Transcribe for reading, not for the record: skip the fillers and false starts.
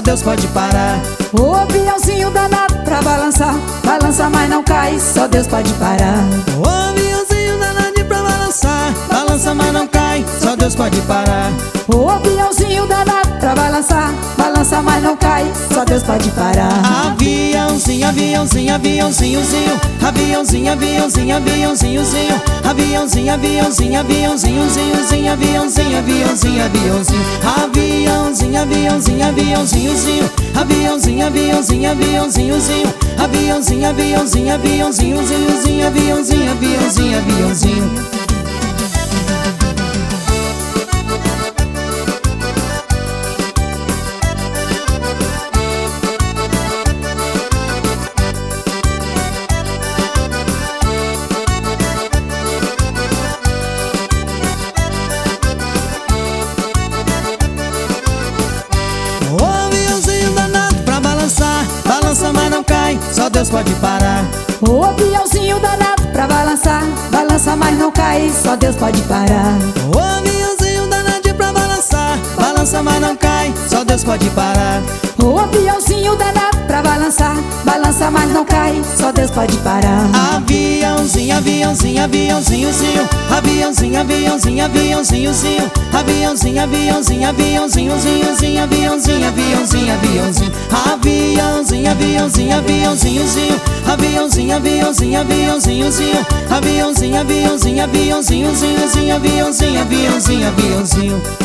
Deus pode parar. O aviãozinho danado pra balançar, balança mas não cai, só Deus pode parar. O aviãozinho danado pra balançar, balança mas não cai, só Deus pode parar. O aviãozinho danado pra balançar, balança mas não cai, só Deus pode parar. Aviãozinho, aviãozinho, aviãozinhozinho, aviãozinho, aviãozinho, aviãozinhozinho, aviãozinho, aviãozinho, aviãozinhozinho, aviãozinho, aviãozinho, aviãozinho, aviãozinho, aviãozinho, aviãozinhozinho, aviãozinho, aviãozinho, aviãozinhozinho, aviãozinho, aviãozinho, aviãozinhozinho, aviãozinho, aviãozinho, aviãozinho. Balança mas não cai, só Deus pode parar. O aviãozinho danado pra balançar, balança mas não cai, só Deus pode parar. O aviãozinho danado pra balançar, balança mas não cai, só Deus pode parar. O aviãozinho danado pra balançar, balança mas não cai, só Deus pode parar. Aviãozinho, aviãozinho, aviãozinhozinho, aviãozinho, aviãozinho, aviãozinhozinho, aviãozinho, aviãozinho, aviãozinhozinho, aviãozinho, aviãozinho, aviãozinho, aviãozinho, aviãozinho, aviãozinhozinho, aviãozinho, aviãozinho, aviãozinhozinho, aviãozinho, aviãozinho, aviãozinhozinho, aviãozinho, aviãozinho, aviãozinho.